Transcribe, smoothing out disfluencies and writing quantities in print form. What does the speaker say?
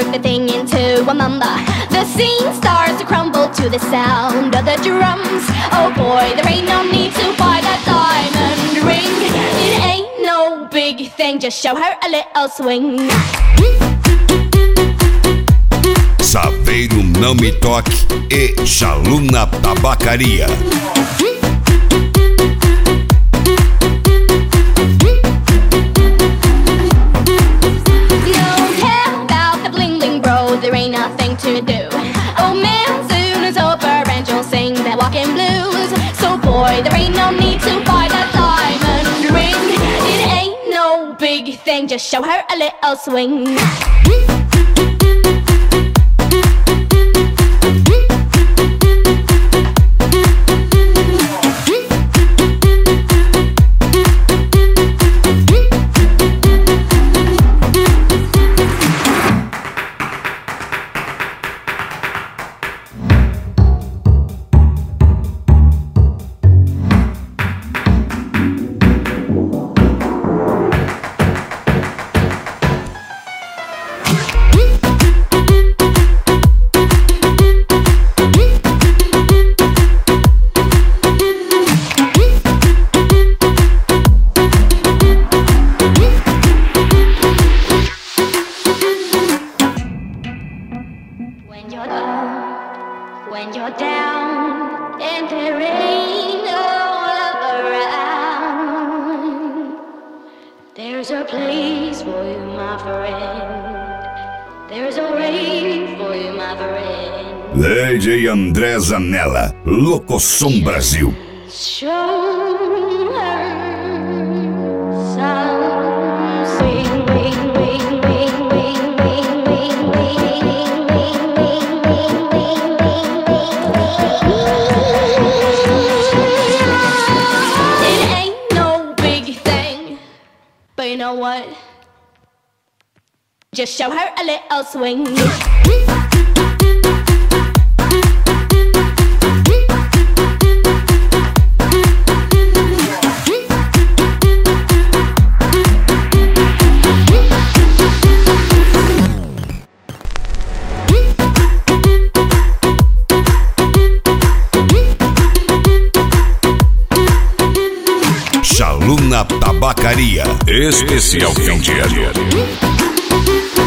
work the thing into a mamba. The scene starts to crumble to the sound of the drums. Oh boy, there ain't no need to buy that diamond ring. It ain't no big thing, just show her a little swing. Saveiro Não Me Toque e Jaluna Tabacaria. There ain't nothing to do. Oh man, soon is over and you'll sing that walking blues. So boy, there ain't no need to buy that diamond ring. It ain't no big thing, just show her a little swing. When you're down and there ain't no love around, there's a place for you, my friend. There's a way for you, my friend. DJ André Zanella, Locosom Brasil. Show her some swing, wing, wing, wing, wing, wing, wing, wing. But you know what? Just show her a little swing. Jaluna Tabacaria, especial fim de ano.